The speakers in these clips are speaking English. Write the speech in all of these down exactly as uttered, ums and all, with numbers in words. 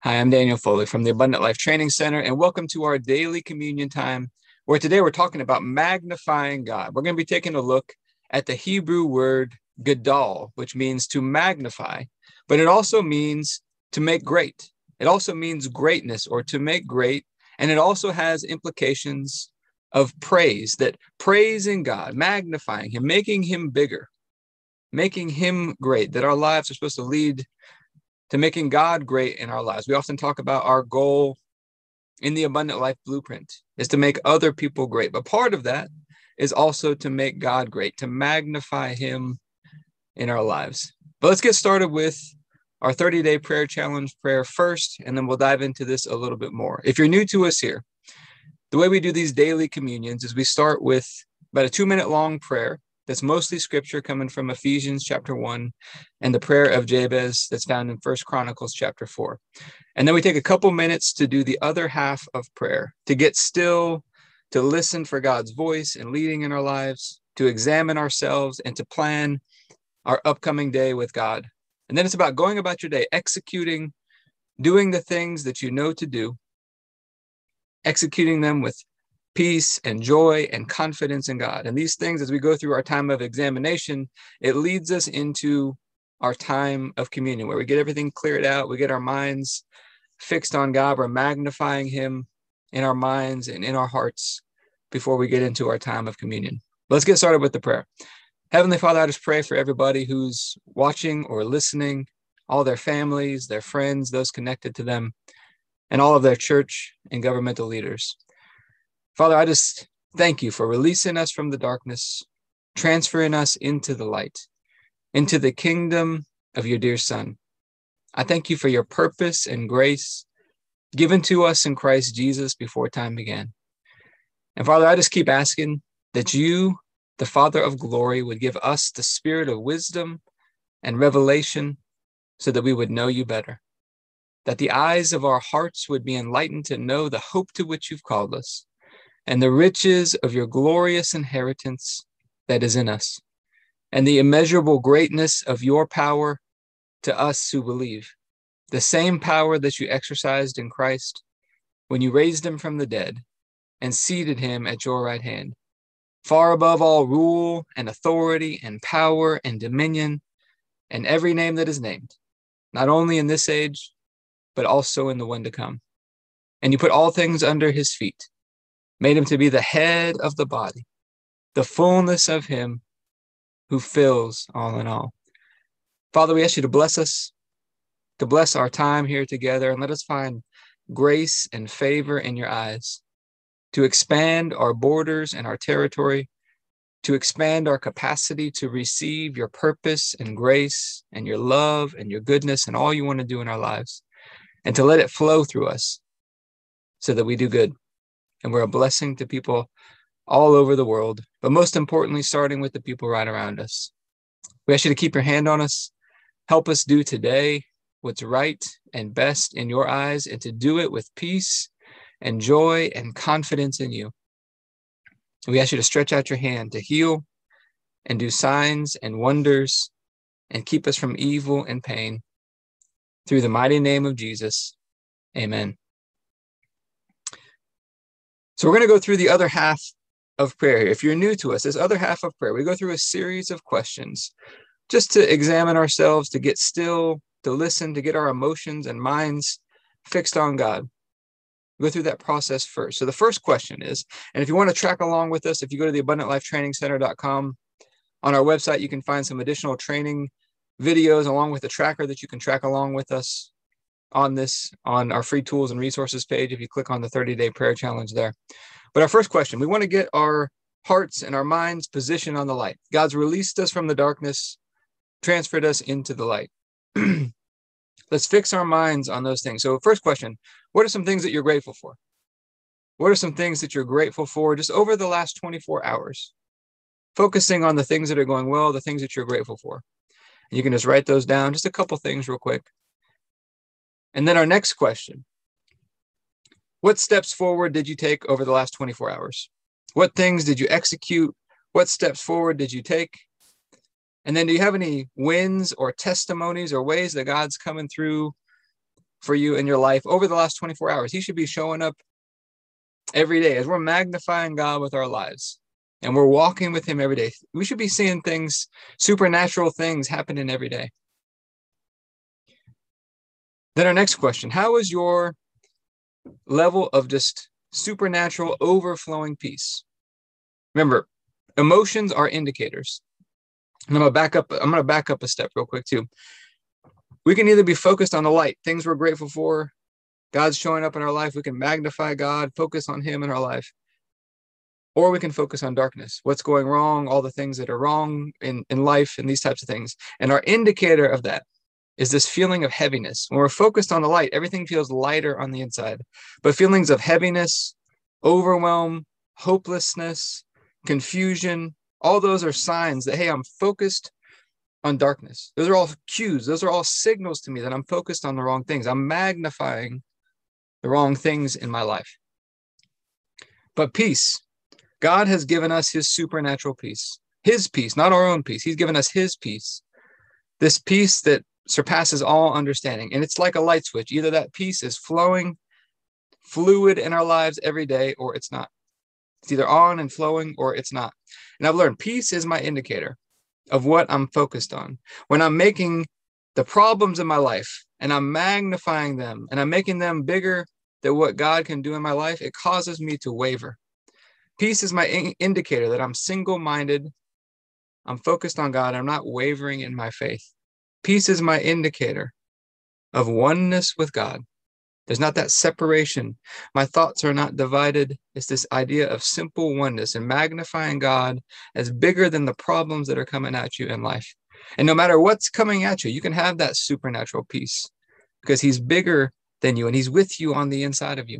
Hi, I'm Daniel Foley from the Abundant Life Training Center, and welcome to our daily communion time, where today we're talking about magnifying God. We're going to be taking a look at the Hebrew word gadol, which means to magnify, but it also means to make great. It also means greatness or to make great, and it also has implications of praise, that praising God, magnifying Him, making Him bigger, making Him great, that our lives are supposed to lead to making God great in our lives. We often talk about our goal in the Abundant Life Blueprint is to make other people great. But part of that is also to make God great, to magnify Him in our lives. But let's get started with our thirty-day prayer challenge prayer first, and then we'll dive into this a little bit more. If you're new to us here, the way we do these daily communions is we start with about a two-minute long prayer that's mostly scripture coming from Ephesians chapter one and the prayer of Jabez that's found in First Chronicles chapter four. And then we take a couple minutes to do the other half of prayer, to get still, to listen for God's voice and leading in our lives, to examine ourselves and to plan our upcoming day with God. And then it's about going about your day, executing, doing the things that you know to do, executing them with peace and joy and confidence in God. And these things, as we go through our time of examination, it leads us into our time of communion, where we get everything cleared out. We get our minds fixed on God. We're magnifying Him in our minds and in our hearts before we get into our time of communion. Let's get started with the prayer. Heavenly Father, I just pray for everybody who's watching or listening, all their families, their friends, those connected to them, and all of their church and governmental leaders. Father, I just thank you for releasing us from the darkness, transferring us into the light, into the kingdom of your dear Son. I thank you for your purpose and grace given to us in Christ Jesus before time began. And Father, I just keep asking that you, the Father of glory, would give us the spirit of wisdom and revelation so that we would know you better, that the eyes of our hearts would be enlightened to know the hope to which you've called us, and the riches of your glorious inheritance that is in us, and the immeasurable greatness of your power to us who believe, the same power that you exercised in Christ when you raised him from the dead and seated him at your right hand, far above all rule and authority and power and dominion and every name that is named, not only in this age, but also in the one to come. And you put all things under his feet, made him to be the head of the body, the fullness of him who fills all in all. Father, we ask you to bless us, to bless our time here together, and let us find grace and favor in your eyes, to expand our borders and our territory, to expand our capacity to receive your purpose and grace and your love and your goodness and all you want to do in our lives, and to let it flow through us so that we do good. And we're a blessing to people all over the world, but most importantly, starting with the people right around us. We ask you to keep your hand on us. Help us do today what's right and best in your eyes, and to do it with peace and joy and confidence in you. We ask you to stretch out your hand to heal and do signs and wonders and keep us from evil and pain. Through the mighty name of Jesus, amen. So we're going to go through the other half of prayer. If you're new to us, this other half of prayer, we go through a series of questions just to examine ourselves, to get still, to listen, to get our emotions and minds fixed on God. We go through that process first. So the first question is, and if you want to track along with us, if you go to the abundant life training center dot com, on our website, you can find some additional training videos along with the tracker that you can track along with us on this, on our free tools and resources page, if you click on the thirty-day prayer challenge there. But our first question, we want to get our hearts and our minds positioned on the light. God's released us from the darkness, transferred us into the light. Let's fix our minds on those things. So first question, what are some things that you're grateful for? What are some things that you're grateful for just over the last twenty-four hours? Focusing on the things that are going well, the things that you're grateful for. And you can just write those down, just a couple things real quick. And then our next question, what steps forward did you take over the last twenty-four hours? What things did you execute? What steps forward did you take? And then do you have any wins or testimonies or ways that God's coming through for you in your life over the last twenty-four hours. He should be showing up every day as we're magnifying God with our lives and we're walking with him every day. We should be seeing things, supernatural things happening every day. Then our next question, how is your level of just supernatural overflowing peace? Remember, emotions are indicators. And I'm gonna back up, I'm gonna back up a step real quick too. We can either be focused on the light, things we're grateful for, God's showing up in our life, we can magnify God, focus on him in our life. Or we can focus on darkness, what's going wrong, all the things that are wrong in, in life and these types of things. And our indicator of that is this feeling of heaviness. When we're focused on the light, everything feels lighter on the inside. But feelings of heaviness, overwhelm, hopelessness, confusion, all those are signs that, hey, I'm focused on darkness. Those are all cues. Those are all signals to me that I'm focused on the wrong things. I'm magnifying the wrong things in my life. But peace, God has given us his supernatural peace, his peace, not our own peace. He's given us his peace, this peace that surpasses all understanding. And it's like a light switch. Either that peace is flowing fluid in our lives every day, or it's not. It's either on and flowing or it's not. And I've learned peace is my indicator of what I'm focused on. When I'm making the problems in my life and I'm magnifying them and I'm making them bigger than what God can do in my life, it causes me to waver. Peace is my in- indicator that I'm single-minded, I'm focused on God, I'm not wavering in my faith. Peace is my indicator of oneness with God. There's not that separation. My thoughts are not divided. It's this idea of simple oneness and magnifying God as bigger than the problems that are coming at you in life. And no matter what's coming at you, you can have that supernatural peace because he's bigger than you and he's with you on the inside of you.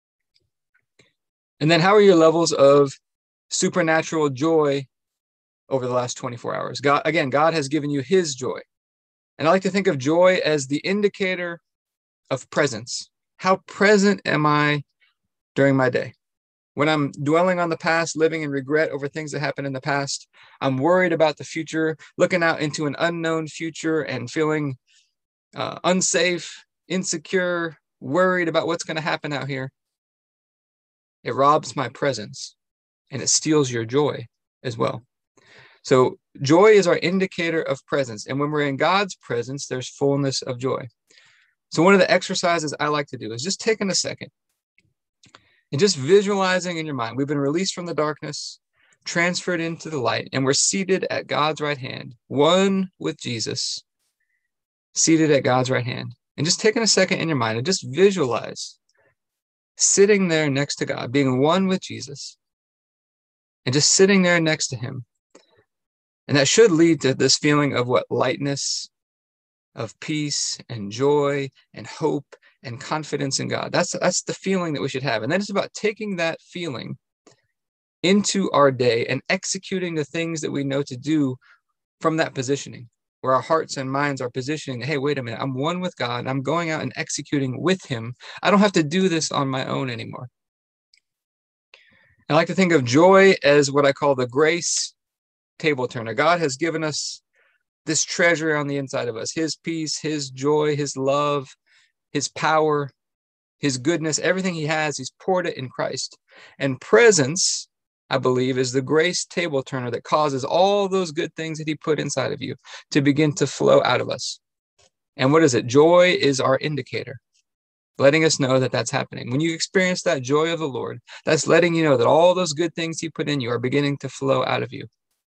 And then how are your levels of supernatural joy over the last twenty-four hours? God, again, God has given you his joy. And I like to think of joy as the indicator of presence. How present am I during my day? When I'm dwelling on the past, living in regret over things that happened in the past, I'm worried about the future, looking out into an unknown future and feeling uh, unsafe, insecure, worried about what's going to happen out here. It robs my presence and it steals your joy as well. So joy is our indicator of presence. And when we're in God's presence, there's fullness of joy. So one of the exercises I like to do is just taking a second and just visualizing in your mind. We've been released from the darkness, transferred into the light, and we're seated at God's right hand, one with Jesus, seated at God's right hand. And just taking a second in your mind and just visualize sitting there next to God, being one with Jesus, and just sitting there next to him. And that should lead to this feeling of what? Lightness, of peace and joy and hope and confidence in God. That's, that's the feeling that we should have. And then it's about taking that feeling into our day and executing the things that we know to do from that positioning, where our hearts and minds are positioning, hey, wait a minute, I'm one with God. I'm going out and executing with him. I don't have to do this on my own anymore. I like to think of joy as what I call the grace table turner. God has given us this treasure on the inside of us, his peace, his joy, his love, his power, his goodness, everything he has, he's poured it in Christ. And presence, I believe, is the grace table turner that causes all those good things that he put inside of you to begin to flow out of us. And what is it? Joy is our indicator, letting us know that that's happening. When you experience that joy of the Lord, that's letting you know that all those good things he put in you are beginning to flow out of you.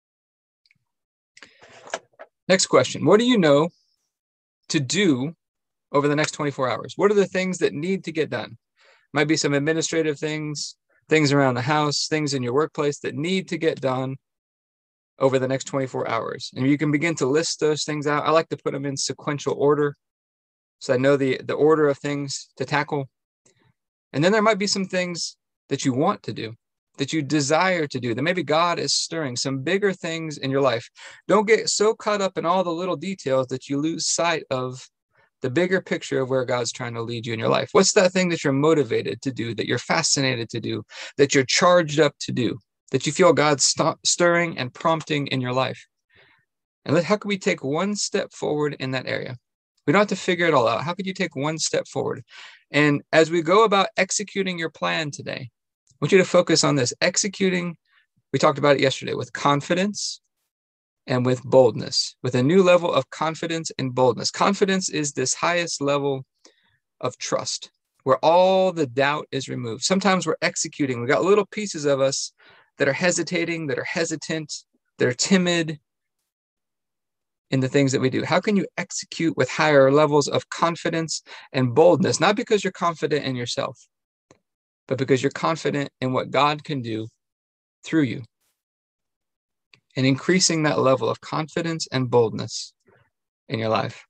Next question. What do you know to do over the next twenty-four hours? What are the things that need to get done? Might be some administrative things, things around the house, things in your workplace that need to get done over the next twenty-four hours. And you can begin to list those things out. I like to put them in sequential order so I know the, the order of things to tackle. And then there might be some things that you want to do, that you desire to do, that maybe God is stirring some bigger things in your life. Don't get so caught up in all the little details that you lose sight of the bigger picture of where God's trying to lead you in your life. What's that thing that you're motivated to do, that you're fascinated to do, that you're charged up to do, that you feel God st- stirring and prompting in your life? And let, how can we take one step forward in that area? We don't have to figure it all out. How could you take one step forward? And as we go about executing your plan today, I want you to focus on this. Executing, we talked about it yesterday, with confidence and with boldness, with a new level of confidence and boldness. Confidence is this highest level of trust, where all the doubt is removed. Sometimes we're executing. We got little pieces of us that are hesitating, that are hesitant, that are timid in the things that we do. How can you execute with higher levels of confidence and boldness? Not because you're confident in yourself, but because you're confident in what God can do through you. And increasing that level of confidence and boldness in your life.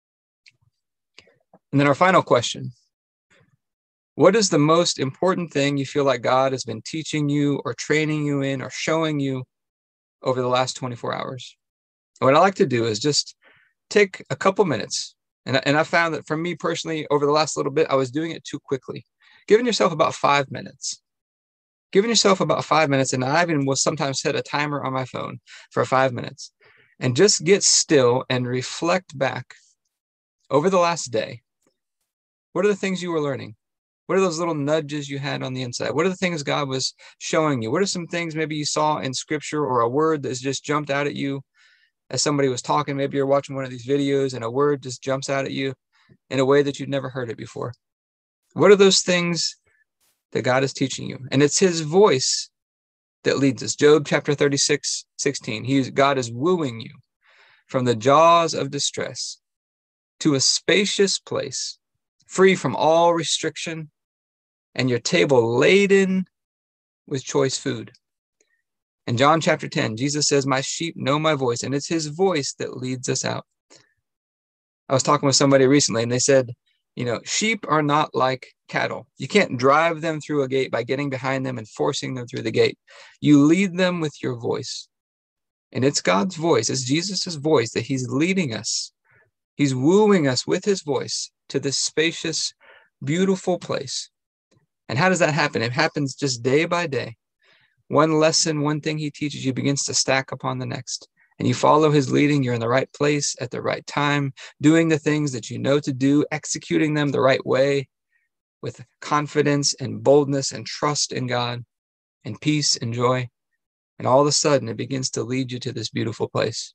And then our final question: what is the most important thing you feel like God has been teaching you or training you in or showing you over the last twenty-four hours? And what I like to do is just take a couple minutes. And, and I found that for me personally, over the last little bit, I was doing it too quickly. Giving yourself about five minutes. Giving yourself about five minutes. And I even will sometimes set a timer on my phone for five minutes. And just get still and reflect back over the last day. What are the things you were learning? What are those little nudges you had on the inside? What are the things God was showing you? What are some things maybe you saw in scripture, or a word that's just jumped out at you as somebody was talking? Maybe you're watching one of these videos and a word just jumps out at you in a way that you'd never heard it before. What are those things that God is teaching you? And it's his voice that leads us. Job chapter thirty-six, sixteen. He's, God is wooing you from the jaws of distress to a spacious place, free from all restriction, and your table laden with choice food. In John chapter ten, Jesus says, my sheep know my voice, and it's his voice that leads us out. I was talking with somebody recently, and they said, you know, sheep are not like cattle. You can't drive them through a gate by getting behind them and forcing them through the gate. You lead them with your voice. And it's God's voice, it's Jesus's voice that he's leading us. He's wooing us with his voice to this spacious, beautiful place. And how does that happen? It happens just day by day. One lesson, one thing he teaches you begins to stack upon the next. And you follow his leading, you're in the right place at the right time, doing the things that you know to do, executing them the right way with confidence and boldness and trust in God and peace and joy. And all of a sudden, it begins to lead you to this beautiful place.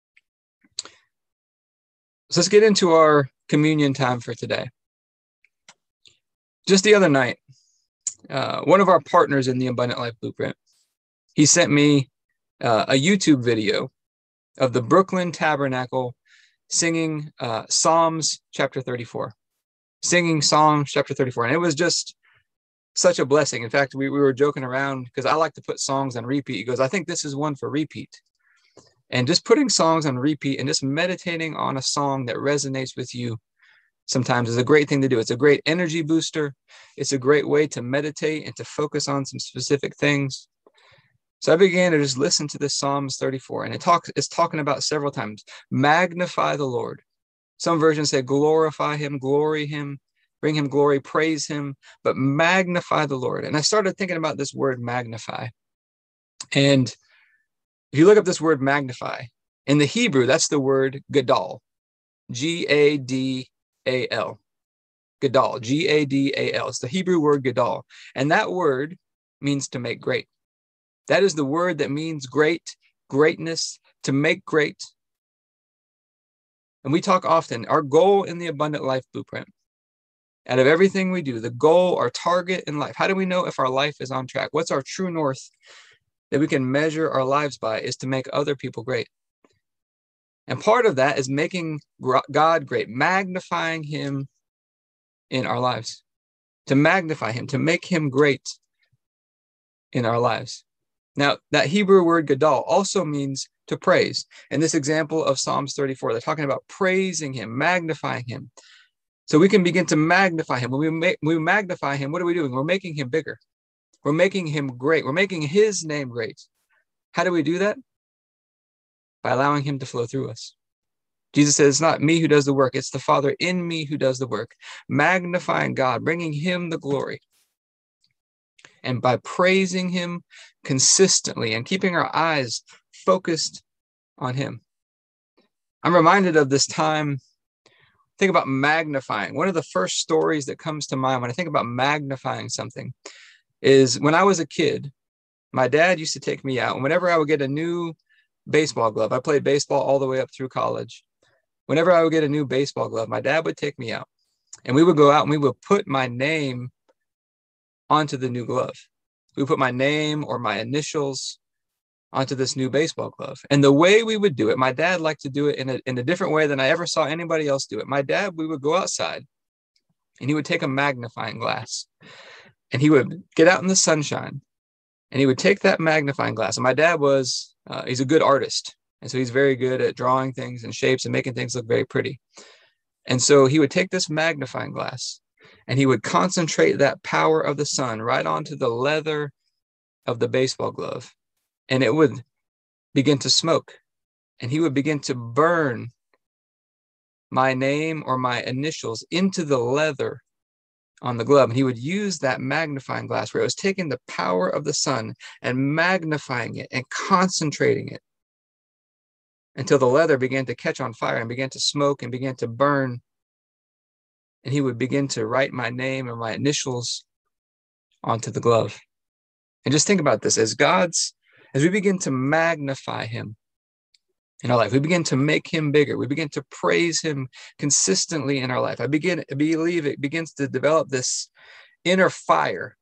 So let's get into our communion time for today. Just the other night, uh, one of our partners in the Abundant Life Blueprint, he sent me uh, a YouTube video of the Brooklyn Tabernacle singing uh, Psalms chapter thirty-four. Singing Psalms chapter thirty-four. And it was just such a blessing. In fact, we, we were joking around because I like to put songs on repeat. He goes, I think this is one for repeat. And just putting songs on repeat and just meditating on a song that resonates with you sometimes is a great thing to do. It's a great energy booster. It's a great way to meditate and to focus on some specific things. So I began to just listen to this Psalms thirty-four, and it talks, it's talking about several times, magnify the Lord. Some versions say glorify him, glory him, bring him glory, praise him, but magnify the Lord. And I started thinking about this word magnify. And if you look up this word magnify, in the Hebrew, that's the word gadal, G A D A L, gadal, G A D A L. It's the Hebrew word gadal. And that word means to make great. That is the word that means great, greatness, to make great. And we talk often, our goal in the Abundant Life Blueprint, out of everything we do, the goal, our target in life, how do we know if our life is on track? What's our true north that we can measure our lives by is to make other people great. And part of that is making God great, magnifying him in our lives, to magnify him, to make him great in our lives. Now, that Hebrew word gadal also means to praise. In this example of Psalms thirty-four, they're talking about praising him, magnifying him. So we can begin to magnify him. When we, make, when we magnify him, what are we doing? We're making him bigger. We're making him great. We're making his name great. How do we do that? By allowing him to flow through us. Jesus says, it's not me who does the work. It's the Father in me who does the work. Magnifying God, bringing him the glory. And by praising him consistently and keeping our eyes focused on him. I'm reminded of this time Think about magnifying. One of the first stories that comes to mind when I think about magnifying something is when I was a kid, my dad used to take me out. And whenever I would get a new baseball glove, I played baseball all the way up through college. Whenever I would get a new baseball glove, my dad would take me out and we would go out and we would put my name onto the new glove. We would put my name or my initials onto this new baseball glove. And the way we would do it, my dad liked to do it in a, in a different way than I ever saw anybody else do it. My dad, we would go outside and he would take a magnifying glass and he would get out in the sunshine and he would take that magnifying glass. And my dad was, uh, he's a good artist. And so he's very good at drawing things and shapes and making things look very pretty. And so he would take this magnifying glass and he would concentrate that power of the sun right onto the leather of the baseball glove. And it would begin to smoke and he would begin to burn my name or my initials into the leather on the glove. And he would use that magnifying glass where it was taking the power of the sun and magnifying it and concentrating it until the leather began to catch on fire and began to smoke and began to burn. And he would begin to write my name or my initials onto the glove. And just think about this, as God's As we begin to magnify him in our life, we begin to make him bigger. We begin to praise him consistently in our life. I begin I believe it begins to develop this inner fire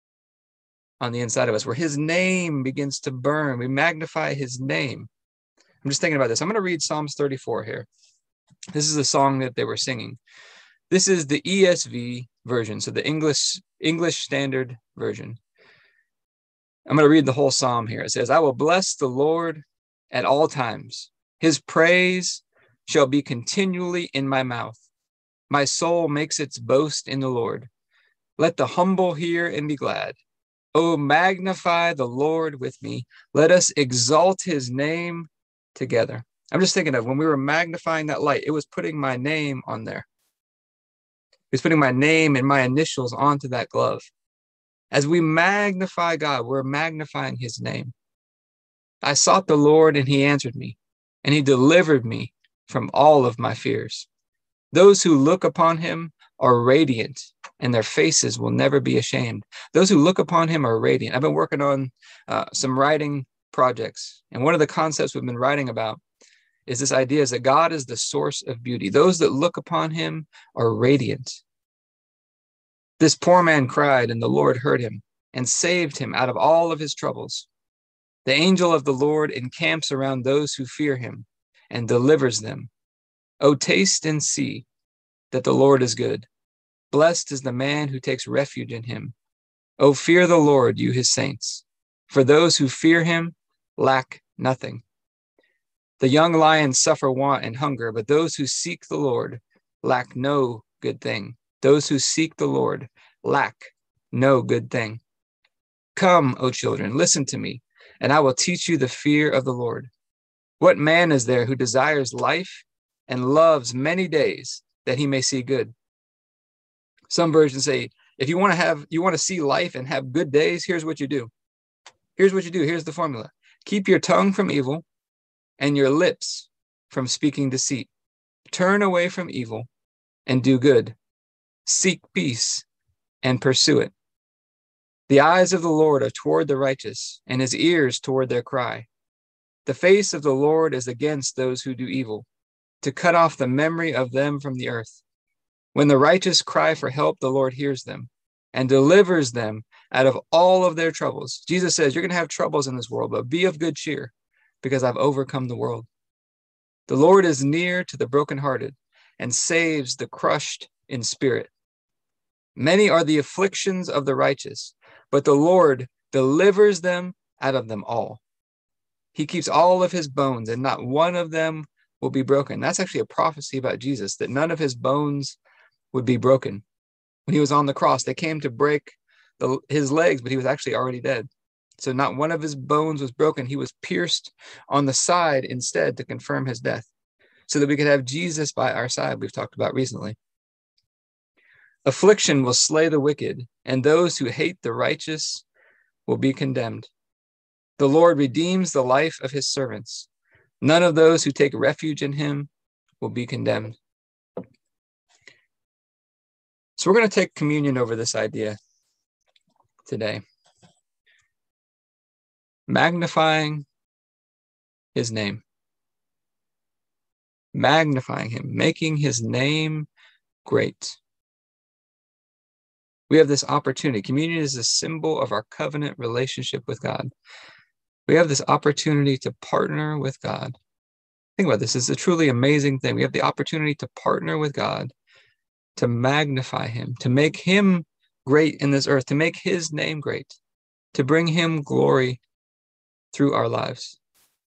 on the inside of us where his name begins to burn. We magnify his name. I'm just thinking about this. I'm going to read Psalms thirty-four here. This is a song that they were singing. This is the E S V version, so the English English Standard Version. I'm going to read the whole psalm here. It says, I will bless the Lord at all times. His praise shall be continually in my mouth. My soul makes its boast in the Lord. Let the humble hear and be glad. Oh, magnify the Lord with me. Let us exalt his name together. I'm just thinking of when we were magnifying that light, it was putting my name on there. It was putting my name and my initials onto that glove. As we magnify God, we're magnifying his name. I sought the Lord and he answered me, and he delivered me from all of my fears. Those who look upon him are radiant, and their faces will never be ashamed. Those who look upon him are radiant. I've been working on uh, some writing projects, and one of the concepts we've been writing about is this idea is that God is the source of beauty. Those that look upon him are radiant. This poor man cried, and the Lord heard him and saved him out of all of his troubles. The angel of the Lord encamps around those who fear him and delivers them. O taste and see that the Lord is good. Blessed is the man who takes refuge in him. O fear the Lord, you his saints, for those who fear him lack nothing. The young lions suffer want and hunger, but those who seek the Lord lack no good thing. Those who seek the Lord lack no good thing. Come, O children, listen to me, and I will teach you the fear of the Lord. What man is there who desires life and loves many days that he may see good? Some versions say, if you want to have, you want to see life and have good days, here's what you do. Here's what you do. Here's the formula. Keep your tongue from evil and your lips from speaking deceit. Turn away from evil and do good. Seek peace and pursue it. The eyes of the Lord are toward the righteous, and his ears toward their cry. The face of the Lord is against those who do evil, to cut off the memory of them from the earth. When the righteous cry for help, the Lord hears them and delivers them out of all of their troubles. Jesus says, you're going to have troubles in this world, but be of good cheer, because I've overcome the world. The Lord is near to the brokenhearted and saves the crushed in spirit. Many are the afflictions of the righteous, but the Lord delivers them out of them all. He keeps all of his bones, and not one of them will be broken. That's actually a prophecy about Jesus, that none of his bones would be broken. When he was on the cross, they came to break the, his legs, but he was actually already dead. So not one of his bones was broken. He was pierced on the side instead to confirm his death, so that we could have Jesus by our side, we've talked about recently. Affliction will slay the wicked, and those who hate the righteous will be condemned. The Lord redeems the life of his servants. None of those who take refuge in him will be condemned. So we're going to take communion over this idea today. Magnifying his name. Magnifying him, making his name great. We have this opportunity. Communion is a symbol of our covenant relationship with God. We have this opportunity to partner with God. Think about this. It's a truly amazing thing. We have the opportunity to partner with God, to magnify him, to make him great in this earth, to make his name great, to bring him glory through our lives.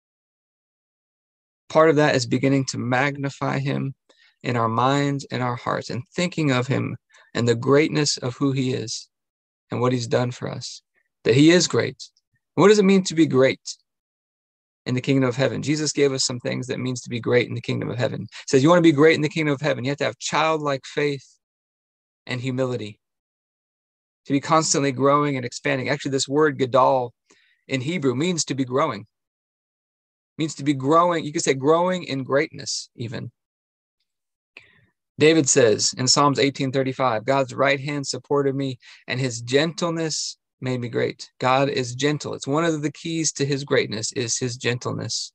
Part of that is beginning to magnify him in our minds and our hearts and thinking of him and the greatness of who he is and what he's done for us, that he is great. What does it mean to be great in the kingdom of heaven? Jesus gave us some things that means to be great in the kingdom of heaven. He says, you want to be great in the kingdom of heaven, you have to have childlike faith and humility, to be constantly growing and expanding. Actually, this word gadol in Hebrew means to be growing, means to be growing. You could say growing in greatness even. David says in Psalms eighteen thirty-five, God's right hand supported me and his gentleness made me great. God is gentle. It's one of the keys to his greatness is his gentleness.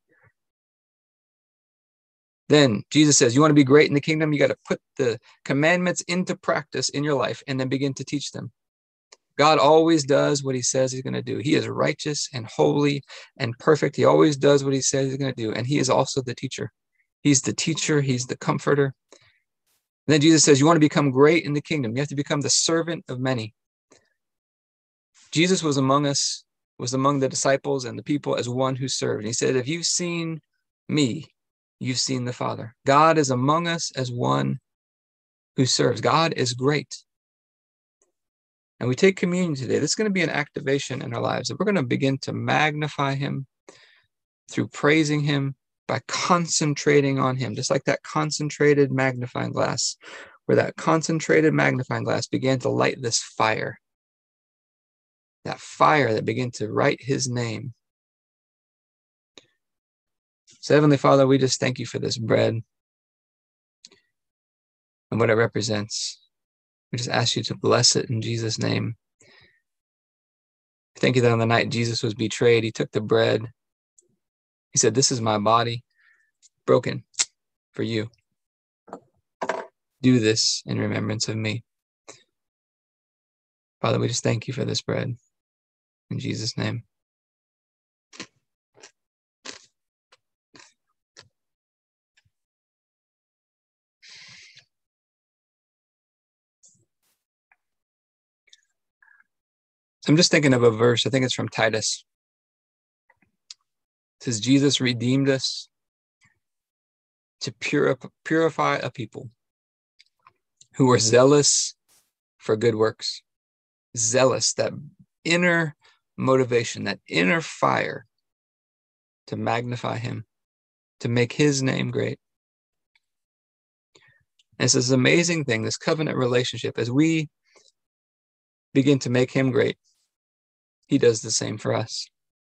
Then Jesus says, you want to be great in the kingdom? You got to put the commandments into practice in your life and then begin to teach them. God always does what he says he's going to do. He is righteous and holy and perfect. He always does what he says he's going to do. And he is also the teacher. He's the teacher. He's the comforter. And then Jesus says, you want to become great in the kingdom. You have to become the servant of many. Jesus was among us, was among the disciples and the people as one who served. And he said, if you've seen me, you've seen the Father. God is among us as one who serves. God is great. And we take communion today. This is going to be an activation in our lives. And we're going to begin to magnify him through praising him by concentrating on him, just like that concentrated magnifying glass, where that concentrated magnifying glass began to light this fire. That fire that began to write his name. So Heavenly Father, we just thank you for this bread and what it represents. We just ask you to bless it in Jesus' name. Thank you that on the night Jesus was betrayed, he took the bread. He said, this is my body broken for you. Do this in remembrance of me. Father, we just thank you for this bread. In Jesus' name. So I'm just thinking of a verse. I think it's from Titus. It says, Jesus redeemed us to purify, purify a people who were zealous for good works. Zealous, that inner motivation, that inner fire to magnify him, to make his name great. And it's this amazing thing, this covenant relationship, as we begin to make him great, he does the same for us.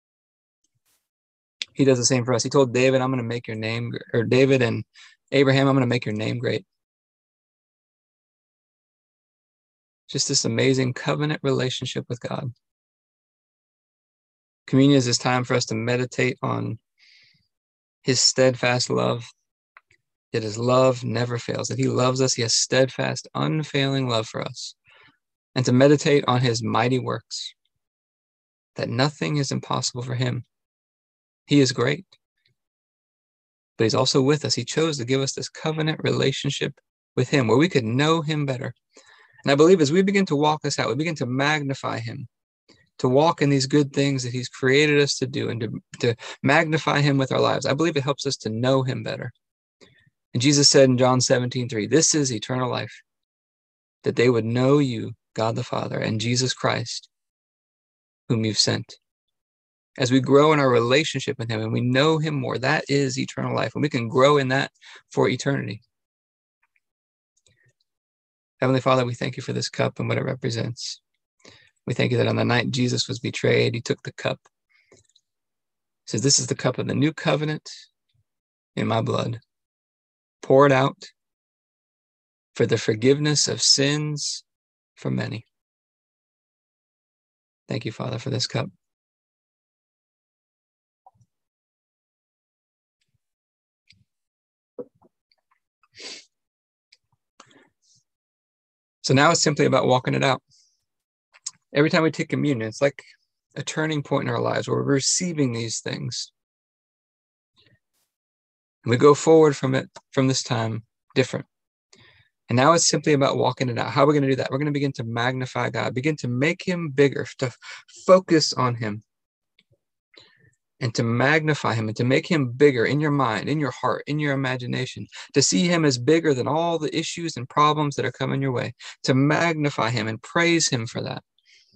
He does the same for us. He told David, I'm going to make your name, or David and Abraham, I'm going to make your name great. Just this amazing covenant relationship with God. Communion is this time for us to meditate on his steadfast love, that his love never fails, that he loves us. He has steadfast, unfailing love for us. And to meditate on his mighty works, that nothing is impossible for him. He is great, but he's also with us. He chose to give us this covenant relationship with him where we could know him better. And I believe as we begin to walk this out, we begin to magnify him, to walk in these good things that he's created us to do and to, to magnify him with our lives. I believe it helps us to know him better. And Jesus said in John seventeen three, this is eternal life, that they would know you, God the Father, and Jesus Christ, whom you've sent. As we grow in our relationship with him and we know him more, that is eternal life. And we can grow in that for eternity. Heavenly Father, we thank you for this cup and what it represents. We thank you that on the night Jesus was betrayed, he took the cup. He says, this is the cup of the new covenant in my blood. Pour it out for the forgiveness of sins for many. Thank you, Father, for this cup. So now it's simply about walking it out. Every time we take communion, it's like a turning point in our lives where we're receiving these things. And we go forward from it, from this time, different. And now it's simply about walking it out. How are we going to do that? We're going to begin to magnify God, begin to make him bigger, to focus on him, and to magnify him and to make him bigger in your mind, in your heart, in your imagination, to see him as bigger than all the issues and problems that are coming your way, to magnify him and praise him for that.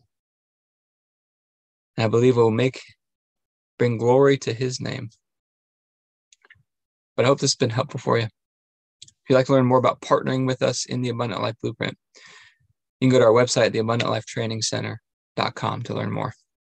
And I believe it will make, bring glory to his name. But I hope this has been helpful for you. If you'd like to learn more about partnering with us in the Abundant Life Blueprint, you can go to our website, the abundant life training center dot com, to learn more.